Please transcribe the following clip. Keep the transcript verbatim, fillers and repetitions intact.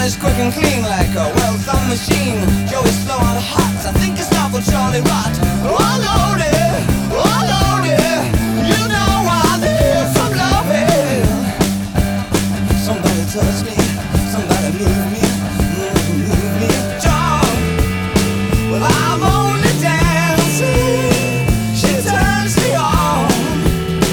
is quick and clean like a well-thumbed machine. Joey's slow on